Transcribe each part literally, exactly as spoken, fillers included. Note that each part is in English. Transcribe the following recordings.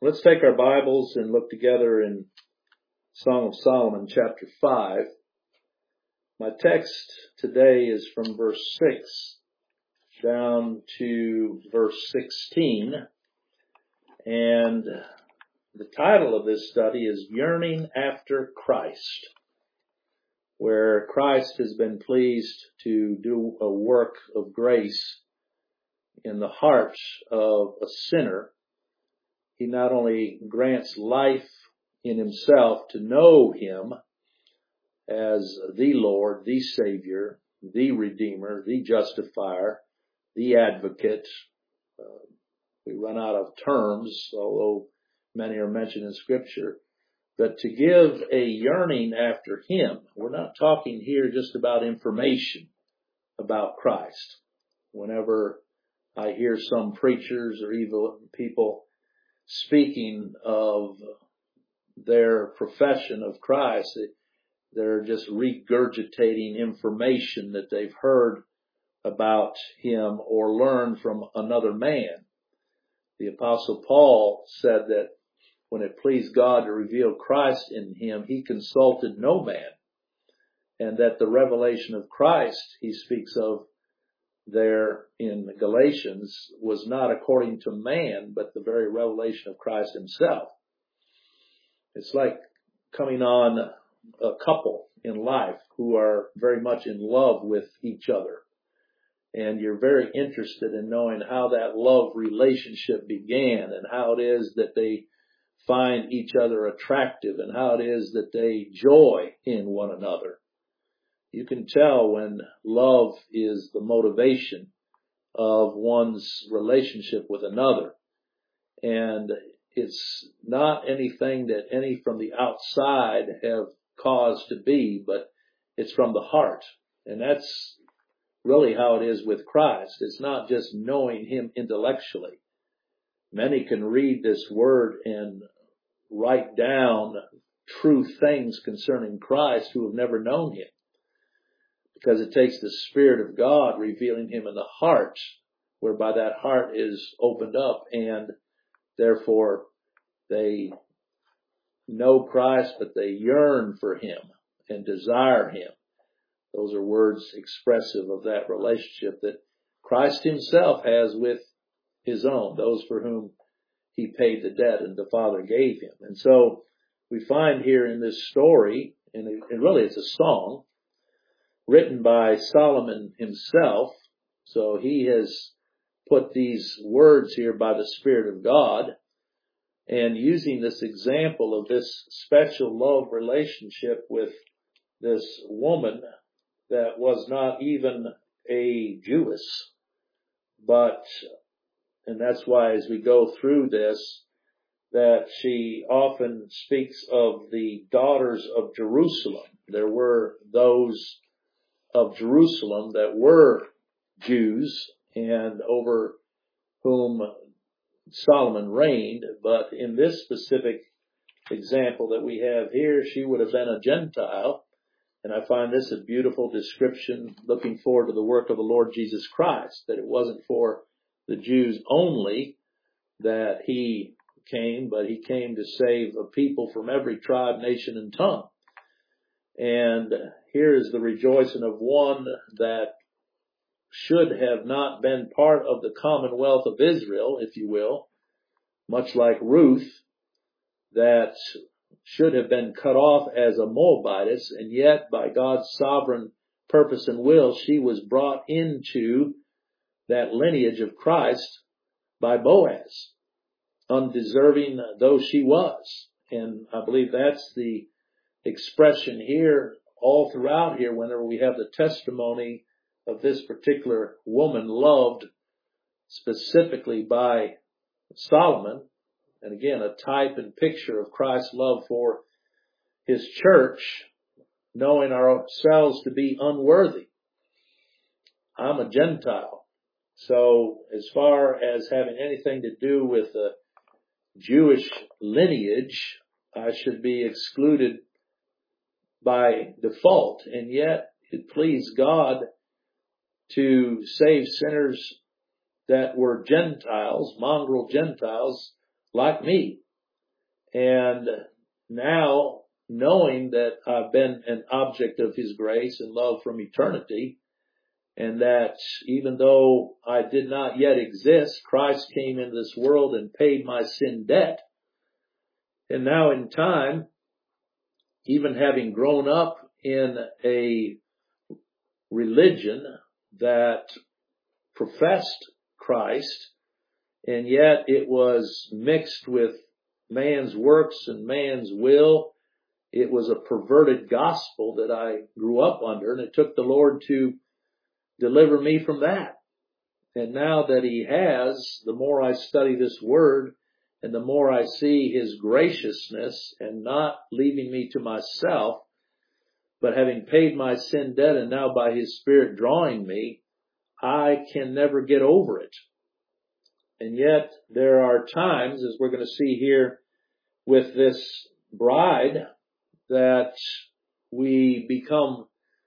Let's take our Bibles and look together in Song of Solomon, chapter five. My text today is from verse six down to verse sixteen. And the title of this study is Yearning After Christ, where Christ has been pleased to do a work of grace in the heart of a sinner. He not only grants life in himself to know him as the Lord, the Savior, the Redeemer, the Justifier, the Advocate. Uh, we run out of terms, although many are mentioned in Scripture. But to give a yearning after him, we're not talking here just about information about Christ. Whenever I hear some preachers or even people speaking of their profession of Christ, they're just regurgitating information that they've heard about him or learned from another man. The Apostle Paul said that when it pleased God to reveal Christ in him, he consulted no man, and that the revelation of Christ he speaks of there in Galatians was not according to man, but the very revelation of Christ himself. It's like coming on a couple in life who are very much in love with each other. And you're very interested in knowing how that love relationship began and how it is that they find each other attractive and how it is that they joy in one another. You can tell when love is the motivation of one's relationship with another. And it's not anything that any from the outside have cause to be, but it's from the heart. And that's really how it is with Christ. It's not just knowing him intellectually. Many can read this word and write down true things concerning Christ who have never known him, because it takes the Spirit of God revealing him in the heart, whereby that heart is opened up, and therefore they know Christ, but they yearn for him and desire him. Those are words expressive of that relationship that Christ himself has with his own, those for whom he paid the debt and the Father gave him. And so we find here in this story, and, it, and really it's a song, written by Solomon himself. So he has put these words here by the Spirit of God, and using this example of this special love relationship with this woman that was not even a Jewess, but, and that's why as we go through this, that she often speaks of the daughters of Jerusalem. There were those of Jerusalem that were Jews and over whom Solomon reigned, but in this specific example that we have here, she would have been a Gentile, and I find this a beautiful description looking forward to the work of the Lord Jesus Christ, that it wasn't for the Jews only that he came, but he came to save a people from every tribe, nation, and tongue. And here is the rejoicing of one that should have not been part of the commonwealth of Israel, if you will, much like Ruth, that should have been cut off as a Moabitess, and yet by God's sovereign purpose and will, she was brought into that lineage of Christ by Boaz, undeserving though she was. And I believe that's the expression here, all throughout here, whenever we have the testimony of this particular woman loved specifically by Solomon, and again, a type and picture of Christ's love for his church, knowing ourselves to be unworthy. I'm a Gentile. So as far as having anything to do with the Jewish lineage, I should be excluded by default. And yet it pleased God to save sinners that were Gentiles, mongrel Gentiles like me. And now, knowing that I've been an object of His grace and love from eternity, and that even though I did not yet exist, Christ came into this world and paid my sin debt. And now in time, even having grown up in a religion that professed Christ, and yet it was mixed with man's works and man's will. It was a perverted gospel that I grew up under, and it took the Lord to deliver me from that. And now that He has, the more I study this Word, and the more I see His graciousness and not leaving me to myself, but having paid my sin debt and now by His Spirit drawing me, I can never get over it. And yet there are times, as we're going to see here with this bride, that we become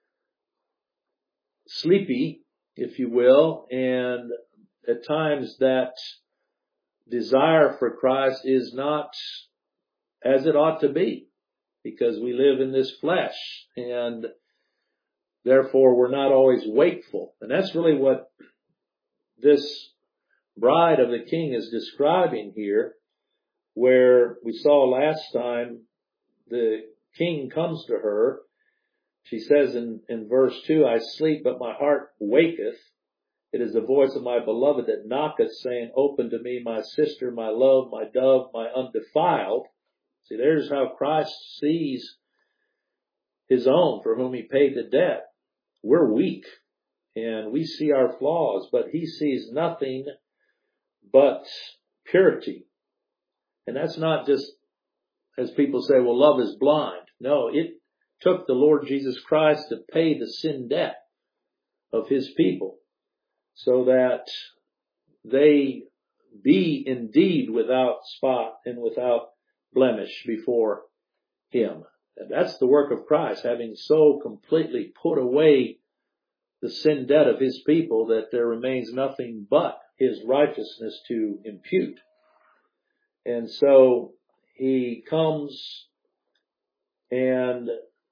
sleepy, if you will, and at times that desire for Christ is not as it ought to be, because we live in this flesh, and therefore we're not always wakeful. And that's really what this bride of the King is describing here, where we saw last time the King comes to her. She says in, in verse two, I sleep, but my heart waketh. It is the voice of my beloved that knocketh, saying, open to me, my sister, my love, my dove, my undefiled. See, there's how Christ sees His own for whom He paid the debt. We're weak, and we see our flaws, but He sees nothing but purity. And that's not just, as people say, well, love is blind. No, it took the Lord Jesus Christ to pay the sin debt of His people, so that they be indeed without spot and without blemish before Him. And that's the work of Christ, having so completely put away the sin debt of His people that there remains nothing but His righteousness to impute. And so He comes and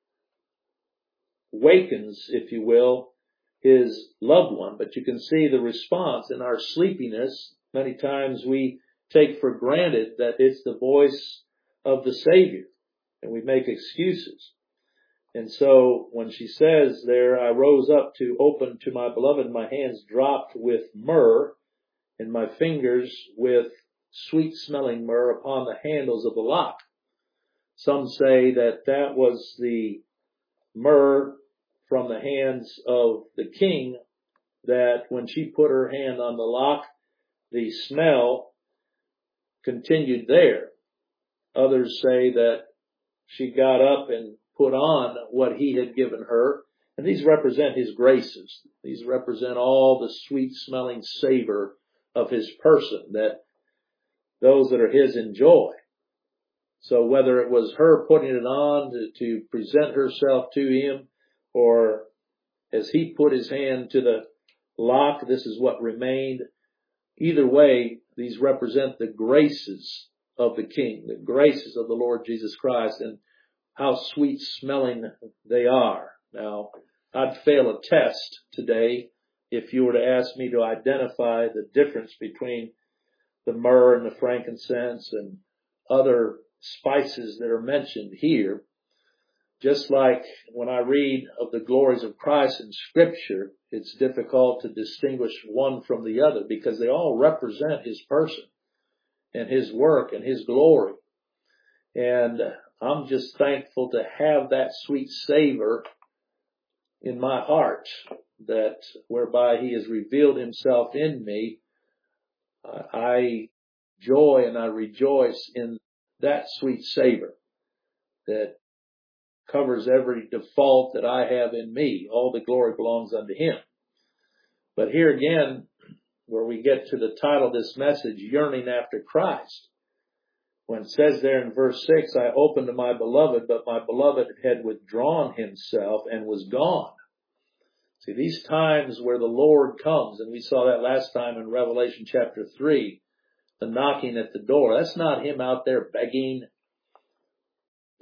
wakens, if you will, His loved one. But you can see the response in our sleepiness. Many times we take for granted that it's the voice of the Savior, and we make excuses. And so when she says there, I rose up to open to my beloved, my hands dropped with myrrh, and my fingers with sweet-smelling myrrh upon the handles of the lock. Some say that that was the myrrh from the hands of the King, that when she put her hand on the lock, the smell continued there. Others say that she got up and put on what He had given her. And these represent His graces. These represent all the sweet-smelling savor of His person that those that are His enjoy. So whether it was her putting it on to, to present herself to Him, or as He put His hand to the lock, this is what remained. Either way, these represent the graces of the King, the graces of the Lord Jesus Christ, and how sweet smelling they are. Now, I'd fail a test today if you were to ask me to identify the difference between the myrrh and the frankincense and other spices that are mentioned here. Just like when I read of the glories of Christ in Scripture, it's difficult to distinguish one from the other because they all represent His person and His work and His glory. And I'm just thankful to have that sweet savor in my heart, that whereby He has revealed Himself in me. I joy and I rejoice in that sweet savor that covers every default that I have in me. All the glory belongs unto Him. But here again, where we get to the title of this message, Yearning After Christ, when it says there in verse six, I opened to my beloved, but my beloved had withdrawn himself and was gone. See, these times where the Lord comes, and we saw that last time in Revelation chapter three, the knocking at the door, that's not Him out there begging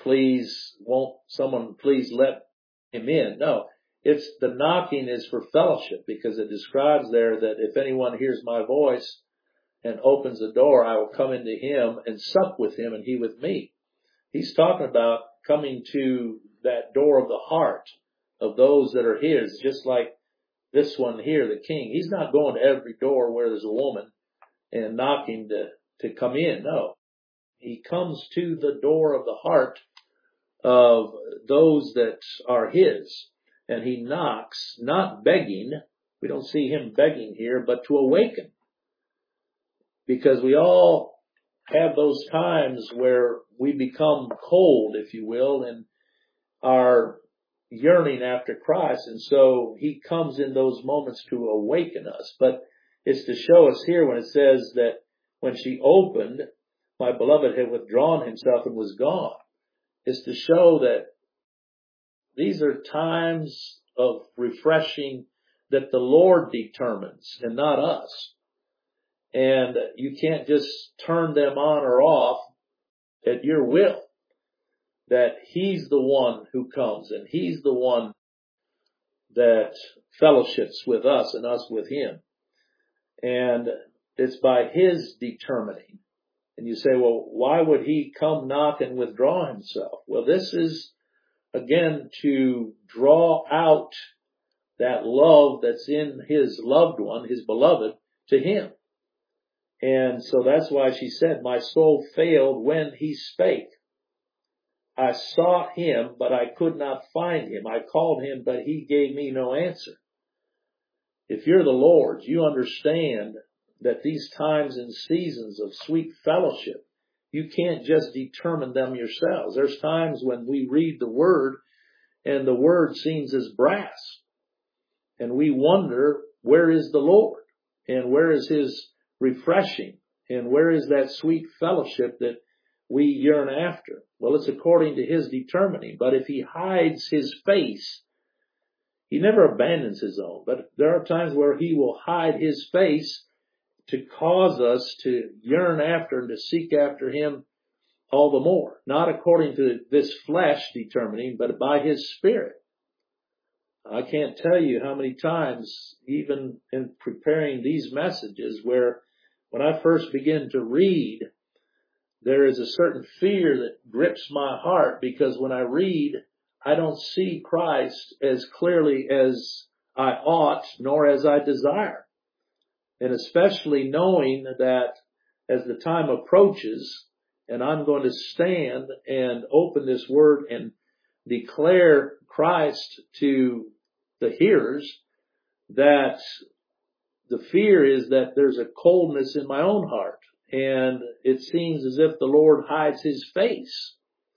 please, won't someone please let him in? No, it's the knocking is for fellowship, because it describes there that if anyone hears my voice and opens the door, I will come into him and sup with him and he with me. He's talking about coming to that door of the heart of those that are his, just like this one here, the king. He's not going to every door where there's a woman and knocking to, to come in. No, he comes to the door of the heart of those that are his, and he knocks, not begging. We don't see him begging here, but to awaken. Because we all have those times where we become cold, if you will, and are yearning after Christ. And so he comes in those moments to awaken us. But it's to show us here when it says that when she opened, my beloved had withdrawn himself and was gone. It's to show that these are times of refreshing that the Lord determines and not us. And you can't just turn them on or off at your will. That he's the one who comes, and he's the one that fellowships with us and us with him. And it's by his determining. And you say, well, why would he come knock and withdraw himself? Well, this is, again, to draw out that love that's in his loved one, his beloved, to him. And so that's why she said, my soul failed when he spake. I sought him, but I could not find him. I called him, but he gave me no answer. If you're the Lord's, you understand that these times and seasons of sweet fellowship, you can't just determine them yourselves. There's times when we read the Word and the Word seems as brass. And we wonder, where is the Lord? And where is his refreshing? And where is that sweet fellowship that we yearn after? Well, it's according to his determining. But if he hides his face, he never abandons his own. But there are times where he will hide his face to cause us to yearn after and to seek after him all the more. Not according to this flesh determining, but by his Spirit. I can't tell you how many times, even in preparing these messages, where when I first begin to read, there is a certain fear that grips my heart, because when I read, I don't see Christ as clearly as I ought, nor as I desire. And especially knowing that as the time approaches, and I'm going to stand and open this word and declare Christ to the hearers, that the fear is that there's a coldness in my own heart. And it seems as if the Lord hides his face.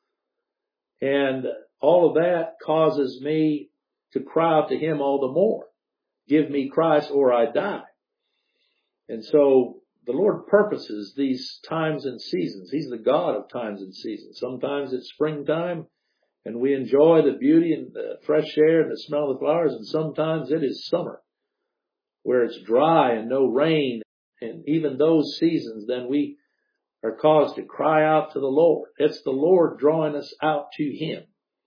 And all of that causes me to cry out to him all the more. Give me Christ or I die. And so the Lord purposes these times and seasons. He's the God of times and seasons. Sometimes it's springtime and we enjoy the beauty and the fresh air and the smell of the flowers. And sometimes it is summer, where it's dry and no rain. And even those seasons, then we are caused to cry out to the Lord. It's the Lord drawing us out to him.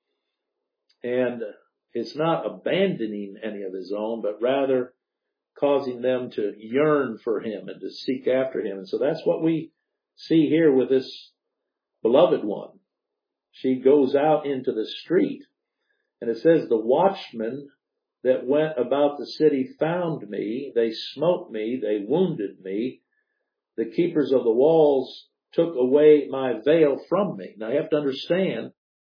And it's not abandoning any of his own, but rather causing them to yearn for him and to seek after him. And so that's what we see here with this beloved one. She goes out into the street, and it says, the watchmen that went about the city found me. They smote me. They wounded me. The keepers of the walls took away my veil from me. Now you have to understand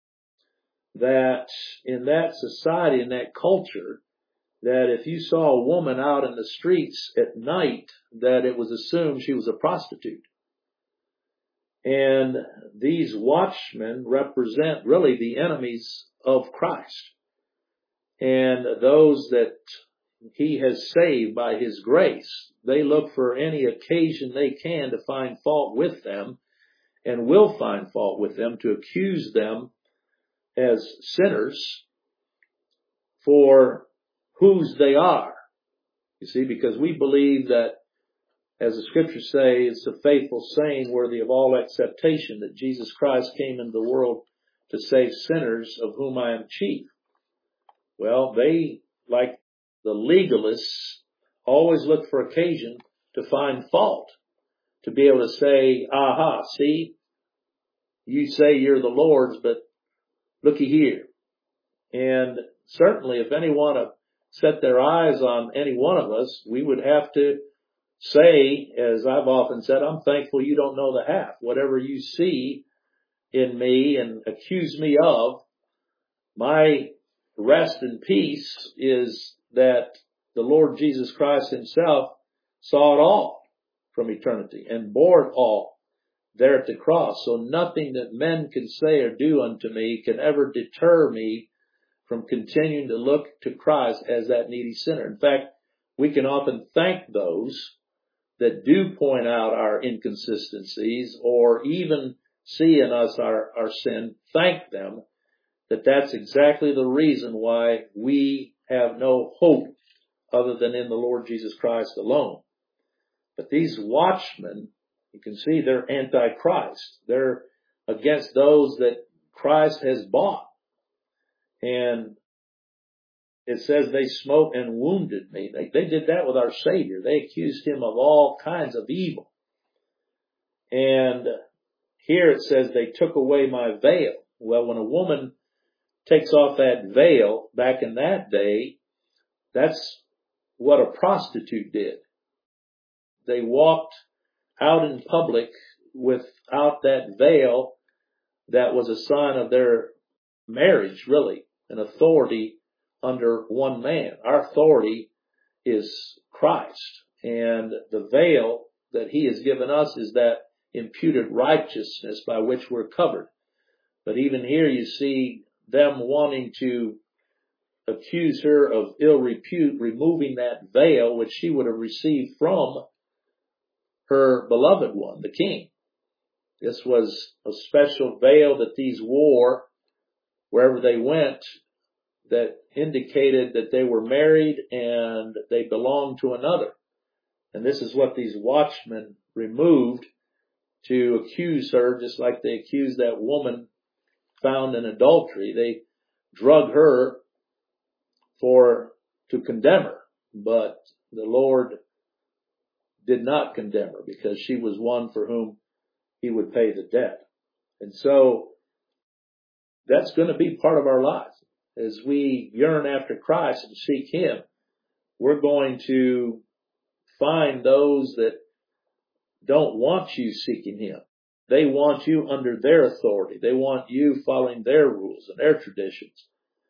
that in that society, in that culture, that if you saw a woman out in the streets at night, that it was assumed she was a prostitute. And these watchmen represent really the enemies of Christ. And those that he has saved by his grace, they look for any occasion they can to find fault with them, and will find fault with them, to accuse them as sinners for whose they are. You see, because we believe that, as the scriptures say, it's a faithful saying worthy of all acceptation, that Jesus Christ came into the world to save sinners, of whom I am chief. Well, they, like the legalists, always look for occasion to find fault, to be able to say, aha, see, you say you're the Lord's, but looky here. And certainly if anyone to set their eyes on any one of us, we would have to say, as I've often said, I'm thankful you don't know the half. Whatever you see in me and accuse me of, my rest and peace is that the Lord Jesus Christ himself saw it all from eternity and bore it all there at the cross. So nothing that men can say or do unto me can ever deter me from continuing to look to Christ as that needy sinner. In fact, we can often thank those that do point out our inconsistencies or even see in us our, our sin, thank them that that's exactly the reason why we have no hope other than in the Lord Jesus Christ alone. But these watchmen, you can see they're anti-Christ. They're against those that Christ has bought. And it says they smote and wounded me. They, they did that with our Savior. They accused him of all kinds of evil. And here it says they took away my veil. Well, when a woman takes off that veil back in that day, that's what a prostitute did. They walked out in public without that veil that was a sign of their marriage, really, an authority under one man. Our authority is Christ, and the veil that he has given us is that imputed righteousness by which we're covered. But even here you see them wanting to accuse her of ill repute, removing that veil which she would have received from her beloved one, the king. This was a special veil that these wore wherever they went that indicated that they were married and they belonged to another. And this is what these watchmen removed to accuse her, just like they accused that woman found in adultery. They drug her for to condemn her, but the Lord did not condemn her because she was one for whom he would pay the debt. And so that's going to be part of our lives. As we yearn after Christ and seek him, we're going to find those that don't want you seeking him. They want you under their authority. They want you following their rules and their traditions.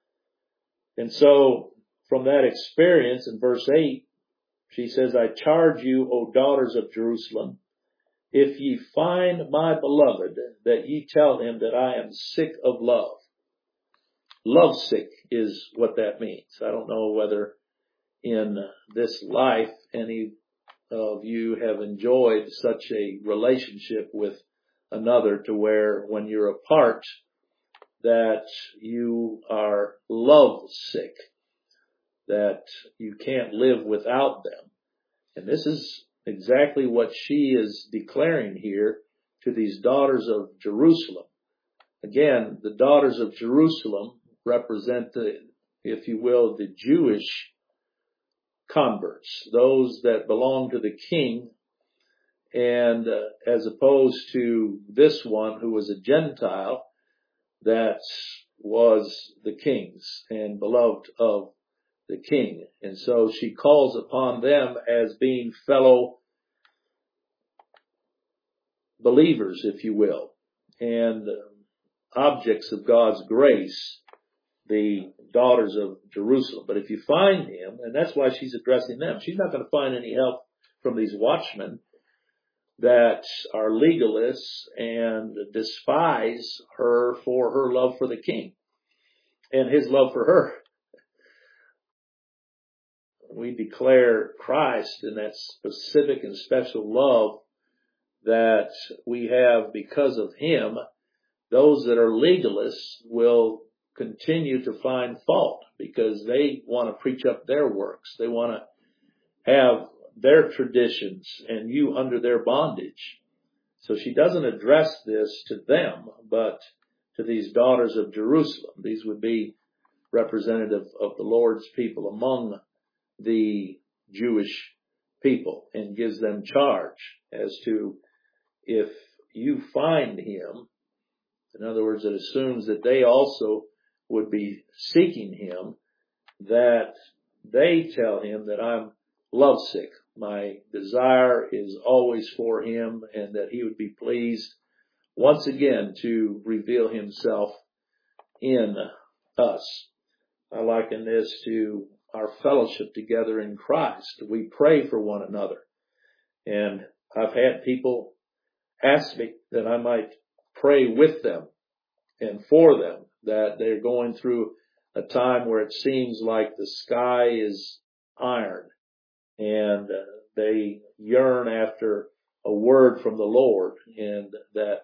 And so from that experience in verse eight, she says, I charge you, O daughters of Jerusalem, if ye find my beloved, that ye tell him that I am sick of love. Lovesick is what that means. I don't know whether in this life any of you have enjoyed such a relationship with another to where when you're apart that you are lovesick, that you can't live without them. And this is exactly what she is declaring here to these daughters of Jerusalem. Again, the daughters of Jerusalem represent the, if you will, the Jewish converts, those that belong to the king, and uh, as opposed to this one who was a Gentile that was the king's and beloved of the king. And so she calls upon them as being fellow believers, if you will, and uh, objects of God's grace, the daughters of Jerusalem. But if you find him, and that's why she's addressing them, she's not going to find any help from these watchmen that are legalists and despise her for her love for the king and his love for her. We declare Christ in that specific and special love that we have because of him. Those that are legalists will continue to find fault because they want to preach up their works. They want to have their traditions and you under their bondage. So she doesn't address this to them, but to these daughters of Jerusalem. These would be representative of the Lord's people among the Jewish people, and gives them charge as to, if you find him, in other words, it assumes that they also would be seeking him, that they tell him that I'm lovesick. My desire is always for him, and that he would be pleased once again to reveal himself in us. I liken this to our fellowship together in Christ. We pray for one another. And I've had people ask me that I might pray with them and for them, that they're going through a time where it seems like the sky is iron, and uh, they yearn after a word from the Lord, and that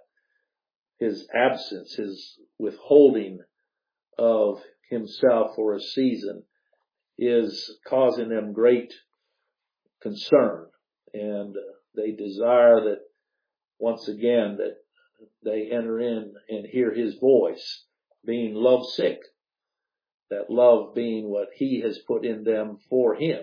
his absence, his withholding of himself for a season is causing them great concern. And uh, they desire that once again that they enter in and hear his voice, being lovesick. That love being what he has put in them for him.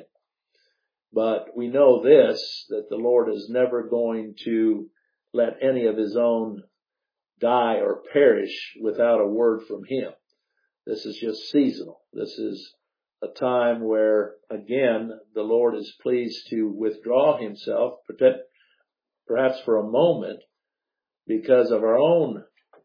But we know this, that the Lord is never going to let any of his own die or perish without a word from him. This is just seasonal. This is a time where, again, the Lord is pleased to withdraw himself, perhaps for a moment, because of our own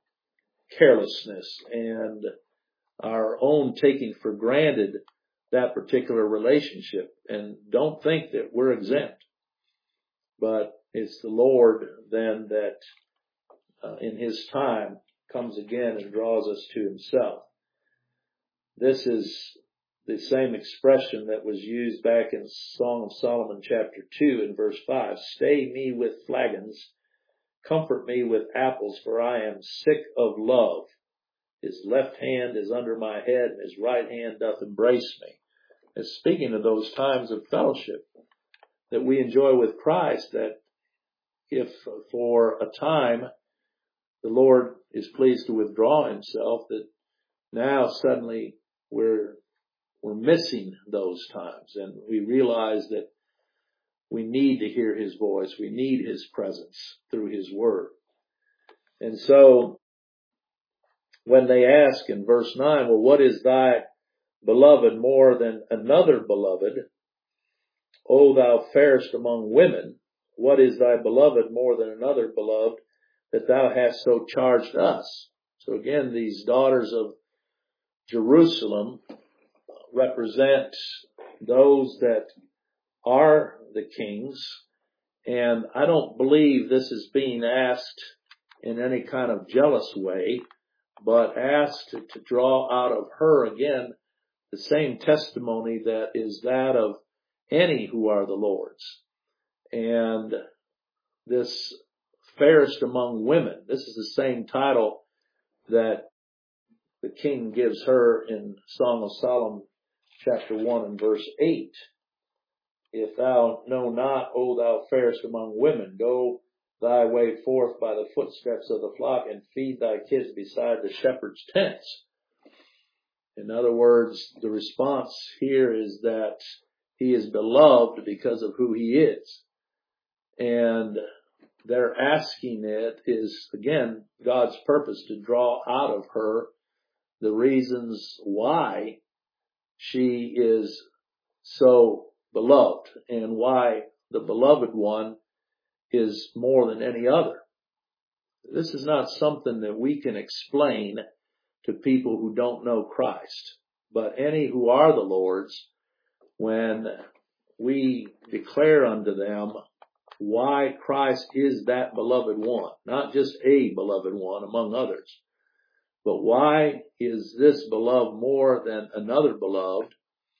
carelessness and our own taking for granted that particular relationship. And don't think that we're exempt. But it's the Lord then that uh, in his time comes again and draws us to himself. This is the same expression that was used back in Song of Solomon chapter two and verse five. Stay me with flagons, comfort me with apples, for I am sick of love. His left hand is under my head, and his right hand doth embrace me. It's speaking of those times of fellowship that we enjoy with Christ, that if for a time the Lord is pleased to withdraw himself, that now suddenly we're we're missing those times, and we realize that we need to hear his voice. We need his presence through his word. And so when they ask in verse nine, well, what is thy beloved more than another beloved? O thou fairest among women, what is thy beloved more than another beloved, that thou hast so charged us? So again, these daughters of Jerusalem represent those that are the kings. And I don't believe this is being asked in any kind of jealous way, but asked to, to draw out of her again the same testimony that is that of any who are the Lord's. And this fairest among women, this is the same title that the king gives her in Song of Solomon chapter one and verse eight. If thou know not, O thou fairest among women, go thy way forth by the footsteps of the flock, and feed thy kids beside the shepherd's tents. In other words, the response here is that he is beloved because of who he is. And their asking it is, again, God's purpose to draw out of her the reasons why she is so beloved and why the beloved one is more than any other. This is not something that we can explain to people who don't know Christ, but any who are the Lord's, when we declare unto them why Christ is that beloved one, not just a beloved one among others, but why is this beloved more than another beloved?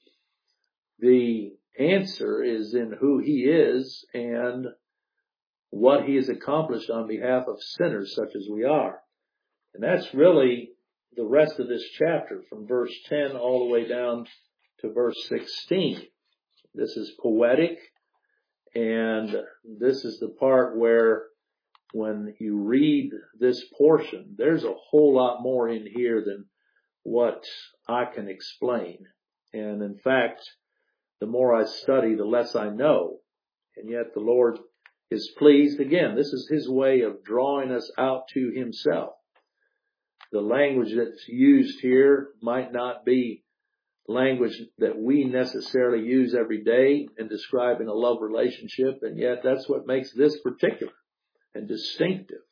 The answer is in who he is and what he has accomplished on behalf of sinners such as we are. And that's really the rest of this chapter, from verse ten all the way down to verse sixteen. This is poetic, and this is the part where when you read this portion, there's a whole lot more in here than what I can explain. And in fact, the more I study, the less I know. And yet the Lord is pleased. Again, this is His way of drawing us out to Himself. The language that's used here might not be language that we necessarily use every day in describing a love relationship, and yet that's what makes this particular and distinctive.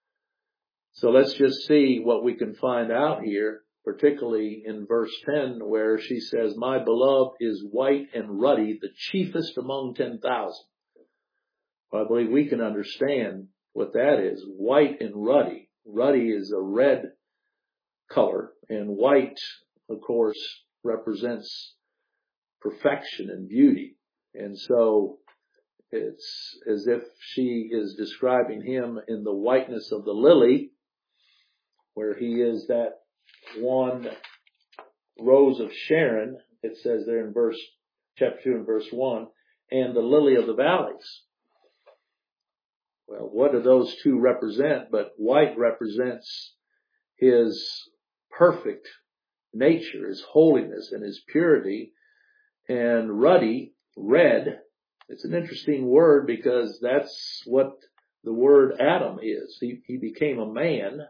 So let's just see what we can find out here, particularly in verse ten, where she says, "My beloved is white and ruddy, the chiefest among ten thousand. Well, I believe we can understand what that is. White and ruddy. Ruddy is a red color, and white, of course, represents perfection and beauty. And so it's as if she is describing him in the whiteness of the lily, where he is that one rose of Sharon, it says there in verse chapter two and verse one, and the lily of the valleys. Well, what do those two represent? But white represents his perfect nature, his holiness and his purity. And ruddy, red, it's an interesting word because that's what the word Adam is. He, he became a man.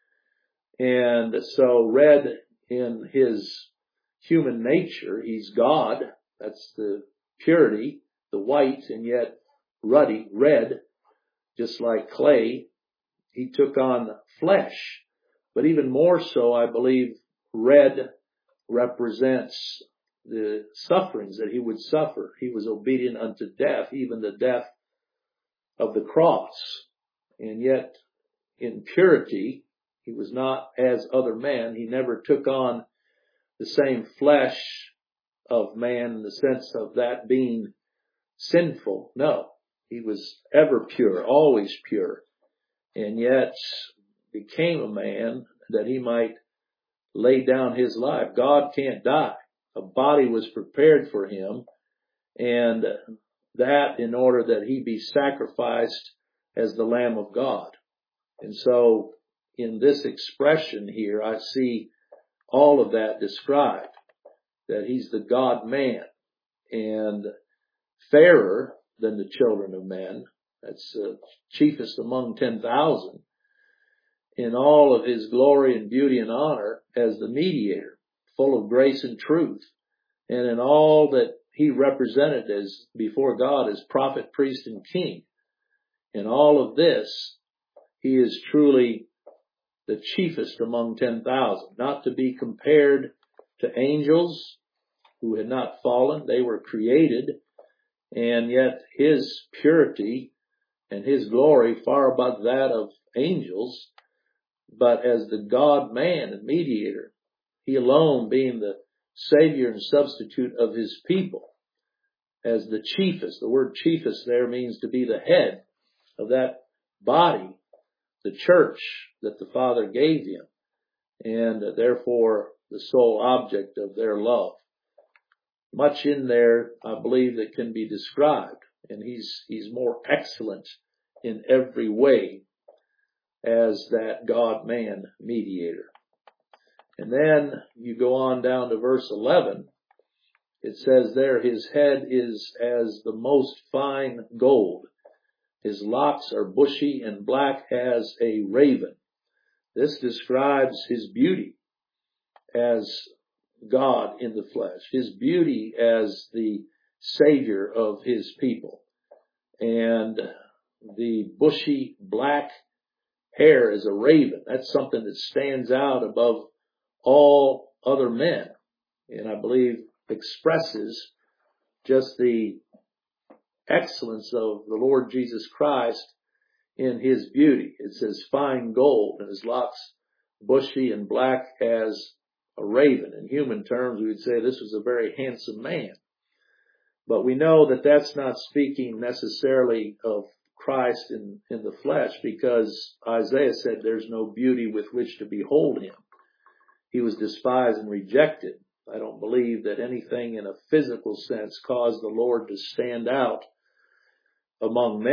And so red in his human nature, he's God. That's the purity, the white, and yet ruddy, red, just like clay. He took on flesh. But even more so, I believe red represents the sufferings that he would suffer. He was obedient unto death, even the death of the cross. And yet, in purity, he was not as other men. He never took on the same flesh of man in the sense of that being sinful. No, he was ever pure, always pure, and yet became a man that he might lay down his life. God can't die. A body was prepared for him, and that in order that he be sacrificed as the Lamb of God. And so in this expression here, I see all of that described, that he's the God-man and fairer than the children of men. That's uh, chiefest among ten thousand. In all of his glory and beauty and honor as the mediator, full of grace and truth, and in all that he represented as before God as prophet, priest, and king. In all of this, he is truly the chiefest among ten thousand, not to be compared to angels who had not fallen. They were created, and yet his purity and his glory far above that of angels. But as the God-man and mediator, he alone being the Savior and substitute of his people, as the chiefest. The word chiefest there means to be the head of that body, the church that the Father gave him, and therefore the sole object of their love. Much in there, I believe, that can be described, and he's he's more excellent in every way as that God-man mediator. And then you go on down to verse eleven. It says there, his head is as the most fine gold. His locks are bushy and black as a raven. This describes his beauty as God in the flesh, his beauty as the Savior of his people. And the bushy black hair is a raven. That's something that stands out above all other men, and I believe expresses just the excellence of the Lord Jesus Christ in his beauty. It says fine gold, and his locks bushy and black as a raven. In human terms, we would say this was a very handsome man. But we know that that's not speaking necessarily of Christ in, in the flesh, because Isaiah said there's no beauty with which to behold him. He was despised and rejected. I don't believe that anything in a physical sense caused the Lord to stand out among men.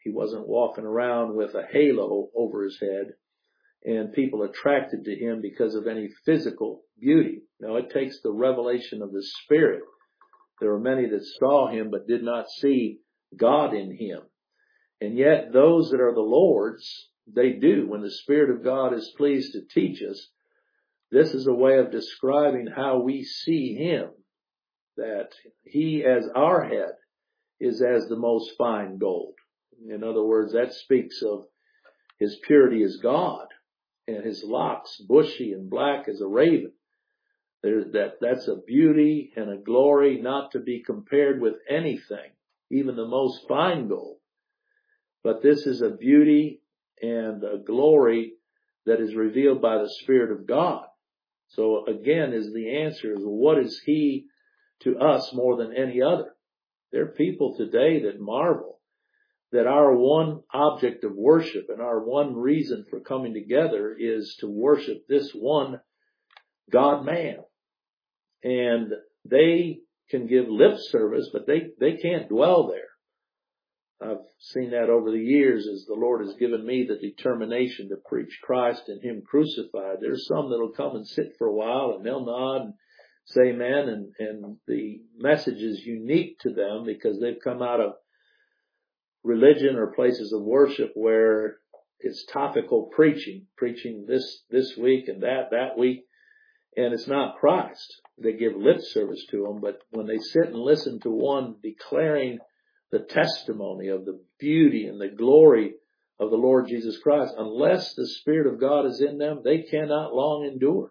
He wasn't walking around with a halo over his head and people attracted to him because of any physical beauty. No, it takes the revelation of the Spirit. There were many that saw him but did not see God in him. And yet those that are the Lord's, they do. When the Spirit of God is pleased to teach us, this is a way of describing how we see him, that he as our head is as the most fine gold. In other words, that speaks of his purity as God, and his locks bushy and black as a raven. There, that, that's a beauty and a glory not to be compared with anything, even the most fine gold. But this is a beauty and a glory that is revealed by the Spirit of God. So again, is the answer is, what is he to us more than any other? There are people today that marvel that our one object of worship and our one reason for coming together is to worship this one God-man. And they can give lip service, but they, they can't dwell there. I've seen that over the years as the Lord has given me the determination to preach Christ and him crucified. There's some that'll come and sit for a while and they'll nod and say amen, and, and the message is unique to them because they've come out of religion or places of worship where it's topical preaching, preaching this, this week and that, that week. And it's not Christ. They give lip service to him, but when they sit and listen to one declaring the testimony of the beauty and the glory of the Lord Jesus Christ, unless the Spirit of God is in them, they cannot long endure.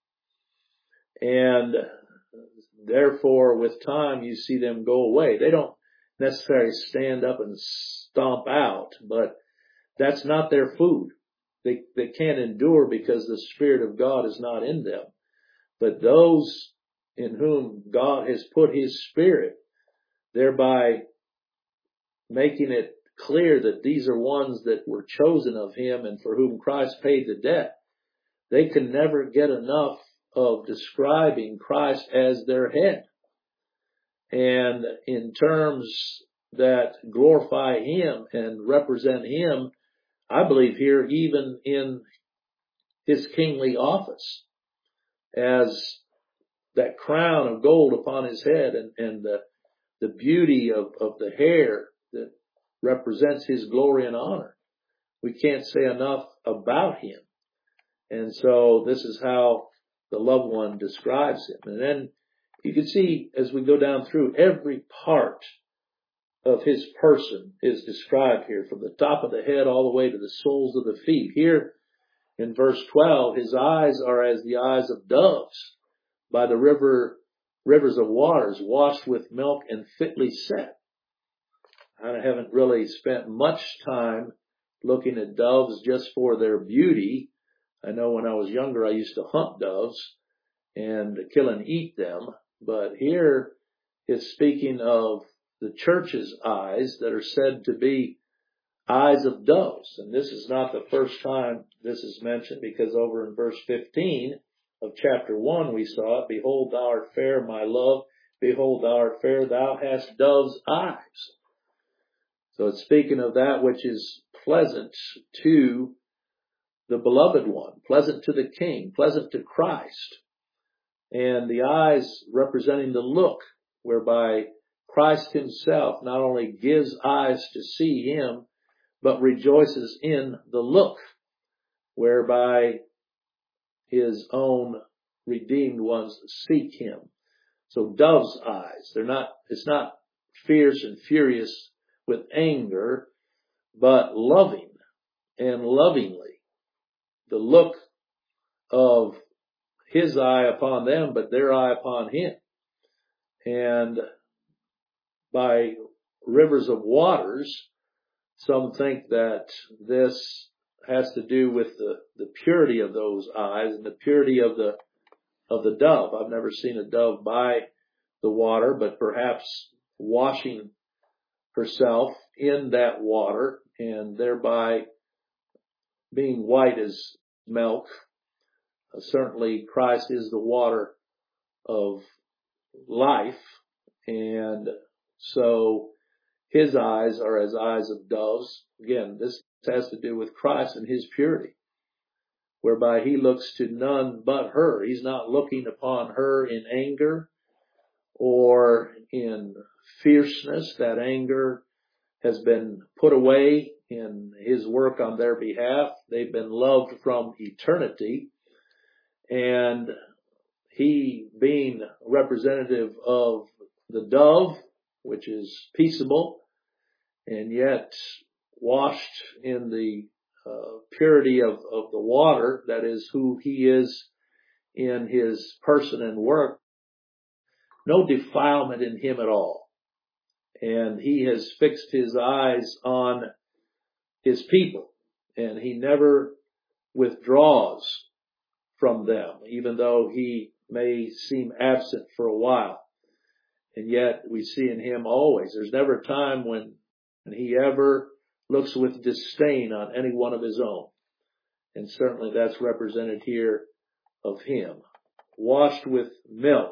And therefore, with time, you see them go away. They don't necessarily stand up and stomp out, but that's not their food. They, they can't endure because the Spirit of God is not in them. But those in whom God has put his Spirit, thereby making it clear that these are ones that were chosen of him and for whom Christ paid the debt, they can never get enough of describing Christ as their head. And in terms that glorify him and represent him, I believe here even in his kingly office, as that crown of gold upon his head and, and the, the beauty of, of the hair that represents his glory and honor. We can't say enough about him. And so this is how the loved one describes him. And then you can see as we go down through, every part of his person is described here, from the top of the head all the way to the soles of the feet. Here in verse twelve, his eyes are as the eyes of doves by the river, rivers of waters, washed with milk and fitly set. I haven't really spent much time looking at doves just for their beauty. I know when I was younger, I used to hunt doves and kill and eat them. But here it's speaking of the church's eyes that are said to be eyes of doves. And this is not the first time this is mentioned, because over in verse fifteen of chapter one, we saw it. Behold, thou art fair, my love. Behold, thou art fair. Thou hast dove's eyes. So it's speaking of that which is pleasant to the beloved one, pleasant to the King, pleasant to Christ. And the eyes representing the look, whereby Christ himself not only gives eyes to see him, but rejoices in the look, whereby his own redeemed ones seek him. So dove's eyes, they're not, it's not fierce and furious with anger, but loving and lovingly. The look of his eye upon them, but their eye upon him. And by rivers of waters, some think that this has to do with the, the purity of those eyes and the purity of the of the dove. I've never seen a dove by the water, but perhaps washing herself in that water and thereby being white as milk. Uh, certainly Christ is the water of life, and so his eyes are as eyes of doves. Again, this has to do with Christ and his purity, whereby he looks to none but her. He's not looking upon her in anger or in fierceness. That anger has been put away in his work on their behalf. They've been loved from eternity. And he, being representative of the dove, which is peaceable, and yet washed in the uh, purity of, of the water, that is who he is in his person and work, no defilement in him at all. And he has fixed his eyes on his people, and he never withdraws from them, even though he may seem absent for a while. And yet we see in him always. There's never a time when, when he ever looks with disdain on any one of his own. And certainly that's represented here of him. Washed with milk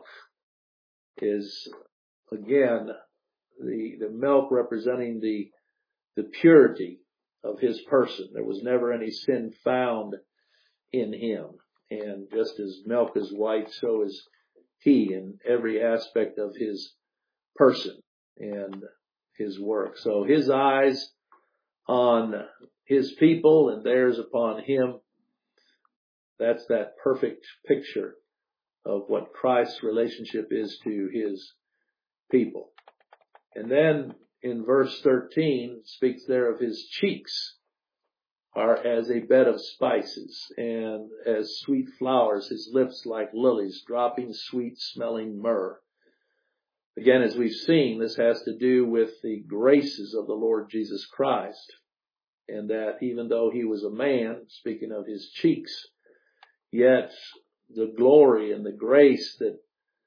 is, again, the, the milk representing the, the purity of his person. There was never any sin found in him. And just as milk is white, so is he in every aspect of his person and his work. So his eyes on his people and theirs upon him, that's that perfect picture of what Christ's relationship is to his people. And then in verse thirteen, speaks there of his cheeks are as a bed of spices, and as sweet flowers, his lips like lilies, dropping sweet smelling myrrh. Again, as we've seen, this has to do with the graces of the Lord Jesus Christ, and that even though he was a man, speaking of his cheeks, yet the glory and the grace that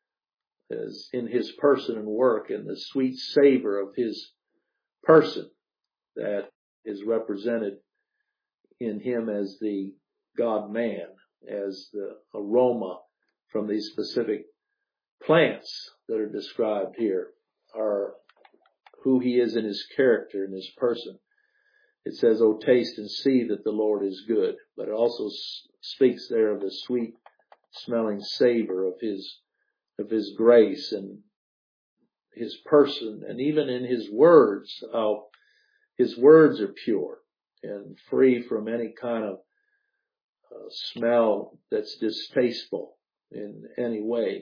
is in his person and work, and the sweet savor of his person that is represented in him as the God-man, as the aroma from these specific plants that are described here, are who he is in his character, in his person. It says, "Oh, taste and see that the Lord is good." But it also speaks there of the sweet smelling savor of his, of his grace and his person, and even in his words, how his words are pure and free from any kind of uh, smell that's distasteful in any way.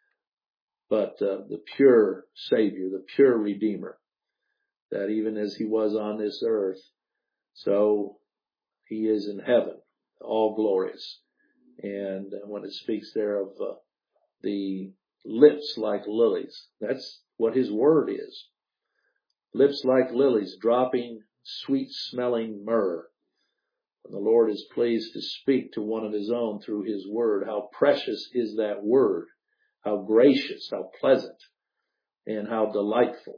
But uh, the pure Savior, the pure Redeemer, that even as he was on this earth, so he is in heaven, all glorious. And when it speaks there of uh, the lips like lilies, that's what his word is. Lips like lilies, dropping sweet smelling myrrh. When the Lord is pleased to speak to one of his own through his word, how precious is that word, how gracious, how pleasant, and how delightful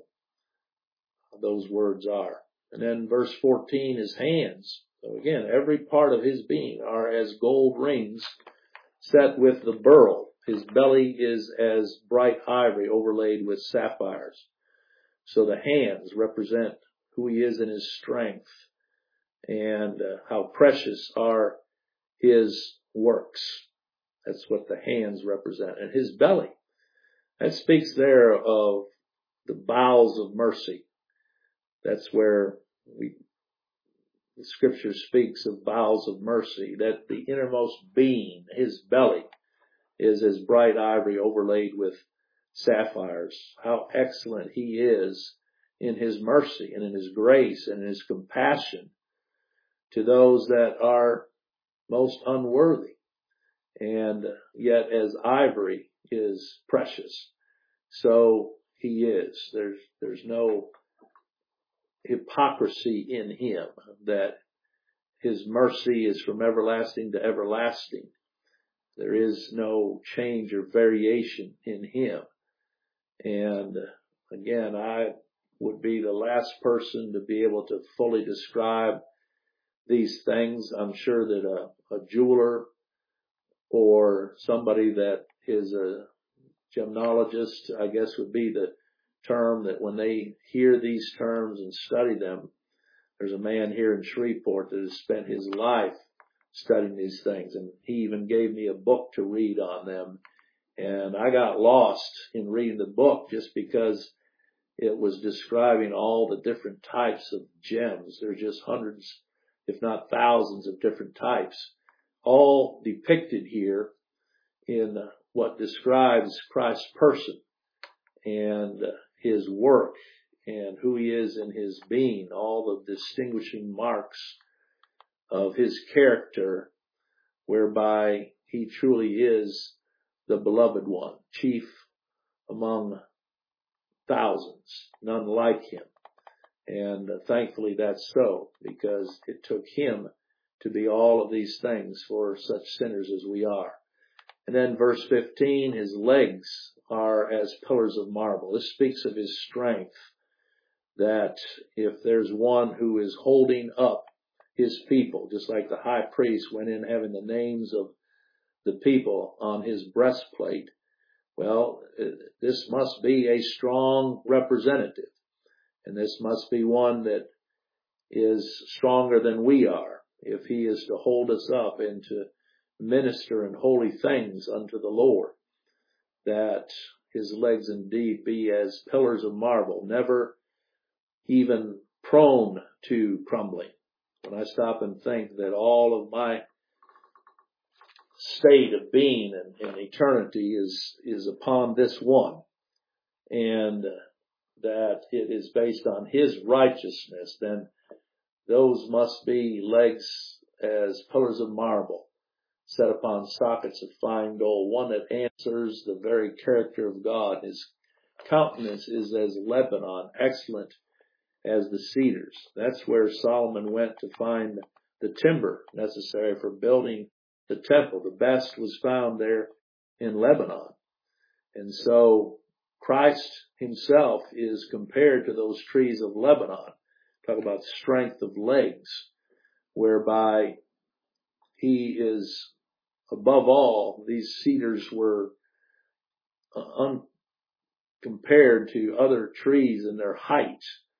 those words are. And then verse fourteen, his hands. So again, every part of his being are as gold rings set with the beryl. His belly is as bright ivory overlaid with sapphires. So the hands represent who he is in his strength, and uh, how precious are his works. That's what the hands represent. And his belly, that speaks there of the bowels of mercy. That's where we, the scripture speaks of bowels of mercy, that the innermost being, his belly, is as bright ivory overlaid with sapphires. How excellent he is in his mercy and in his grace and in his compassion to those that are most unworthy. And yet as ivory is precious, so he is. There's, there's no hypocrisy in him, that his mercy is from everlasting to everlasting. There is no change or variation in him. And again, I would be the last person to be able to fully describe these things. I'm sure that a, a jeweler or somebody that is a gemologist, I guess, would be the term that when they hear these terms and study them, there's a man here in Shreveport that has spent his life studying these things, and he even gave me a book to read on them. And I got lost in reading the book just because it was describing all the different types of gems. There's just hundreds, if not thousands, of different types, all depicted here in what describes Christ's person and his work and who he is in his being, all the distinguishing marks of his character, whereby he truly is the beloved one, chief among thousands, none like him. And uh, thankfully that's so, because it took him to be all of these things for such sinners as we are. And then verse fifteen, his legs are as pillars of marble. This speaks of his strength, that if there's one who is holding up his people, just like the high priest went in having the names of the people on his breastplate, well, this must be a strong representative. And this must be one that is stronger than we are, if he is to hold us up and to minister in holy things unto the Lord, that his legs indeed be as pillars of marble, never even prone to crumbling. When I stop and think that all of my state of being in, in eternity is, is upon this one, and that it is based on his righteousness, then those must be legs as pillars of marble, set upon sockets of fine gold, one that answers the very character of God. His countenance is as Lebanon, excellent as the cedars. That's where Solomon went to find the timber necessary for building the temple. The best was found there in Lebanon. And so Christ himself is compared to those trees of Lebanon. Talk about strength of legs, whereby he is above all. These cedars were un- compared to other trees in their height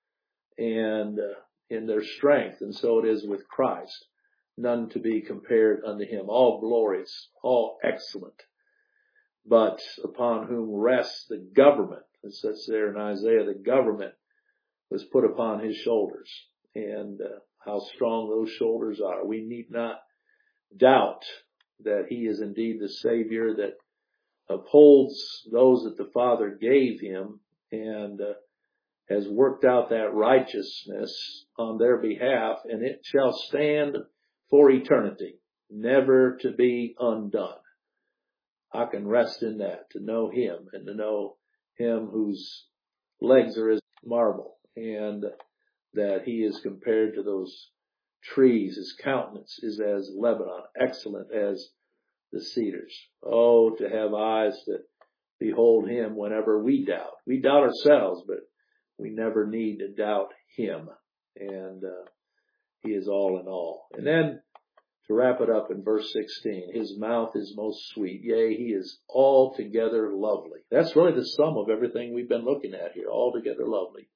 and uh, in their strength. And so it is with Christ. None to be compared unto him. All glorious, all excellent, but upon whom rests the government. It says there in Isaiah, the government was put upon his shoulders, and uh, how strong those shoulders are. We need not doubt that he is indeed the Savior that upholds those that the Father gave him, and uh, has worked out that righteousness on their behalf, and it shall stand for eternity, never to be undone. I can rest in that, to know him and to know him whose legs are as marble, and that he is compared to those trees. His countenance is as Lebanon, excellent as the cedars. Oh, to have eyes that behold him whenever we doubt. We doubt ourselves, but we never need to doubt him. And uh, he is all in all. And then to wrap it up in verse sixteen, his mouth is most sweet. Yea, he is altogether lovely. That's really the sum of everything we've been looking at here. Altogether lovely.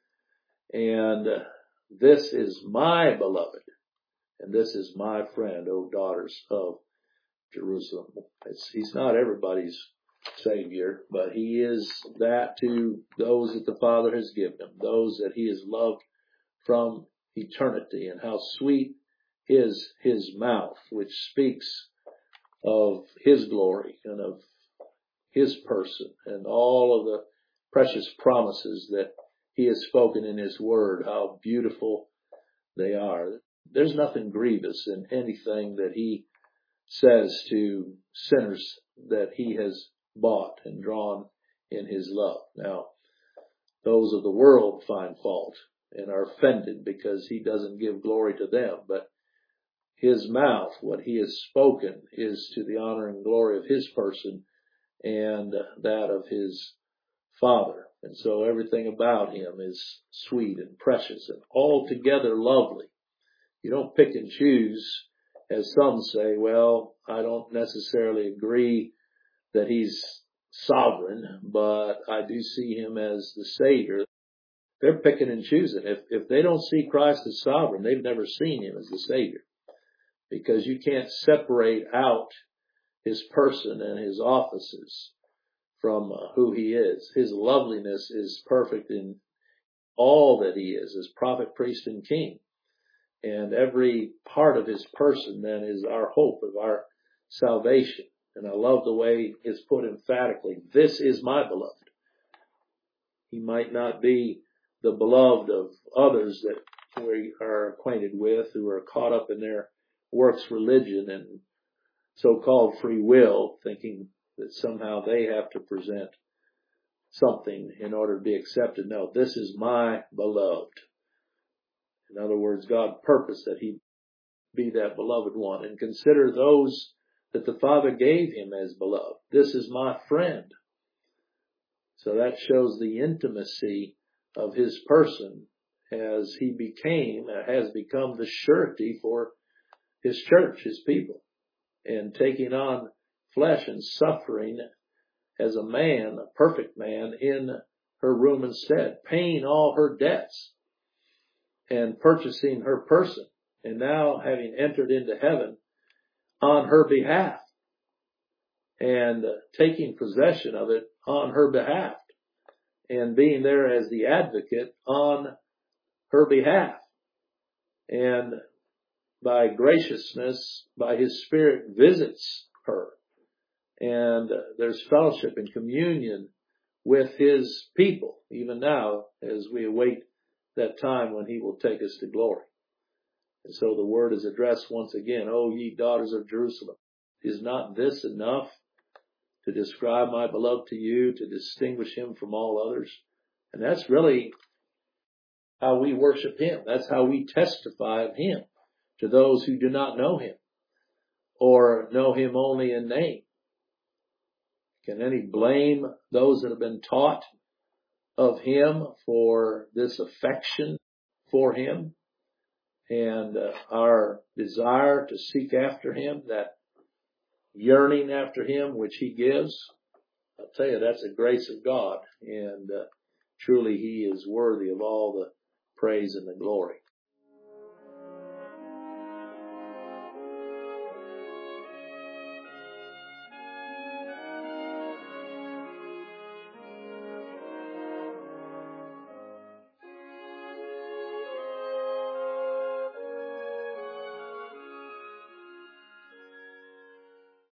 And uh, this is my beloved, and this is my friend, O daughters of Jerusalem. It's, he's not everybody's Savior, but he is that to those that the Father has given him, those that he has loved from eternity. And how sweet is his mouth, which speaks of his glory and of his person and all of the precious promises that he has spoken in his word, how beautiful they are. There's nothing grievous in anything that he says to sinners that he has bought and drawn in his love. Now, those of the world find fault and are offended because he doesn't give glory to them, but his mouth, what he has spoken, is to the honor and glory of his person and that of his Father. And so everything about him is sweet and precious and altogether lovely. You don't pick and choose, as some say. Well, I don't necessarily agree that he's sovereign, but I do see him as the Savior. They're picking and choosing. If, if they don't see Christ as sovereign, they've never seen him as the Savior. Because you can't separate out his person and his offices from uh, who he is. His loveliness is perfect in all that he is as prophet, priest, and king. And every part of his person then is our hope of our salvation. And I love the way it's put emphatically, this is my beloved. He might not be the beloved of others that we are acquainted with who are caught up in their works religion and so-called free will, thinking that somehow they have to present something in order to be accepted. No, this is my beloved. In other words, God purposed that he be that beloved one. And consider those that the Father gave him as beloved. This is my friend. So that shows the intimacy of his person as he became, has become the surety for his church, his people, and taking on flesh and suffering as a man, a perfect man, in her room instead, paying all her debts and purchasing her person, and now having entered into heaven on her behalf and taking possession of it on her behalf and being there as the advocate on her behalf. And by graciousness, by his Spirit, visits her. And there's fellowship and communion with his people, even now, as we await that time when he will take us to glory. And so the word is addressed once again, O ye daughters of Jerusalem. Is not this enough to describe my beloved to you, to distinguish him from all others? And that's really how we worship him. That's how we testify of him to those who do not know him or know him only in name. Can any blame those that have been taught of him for this affection for him and uh, our desire to seek after him, that yearning after him which he gives? I'll tell you, that's a grace of God, and uh, truly he is worthy of all the praise and the glory.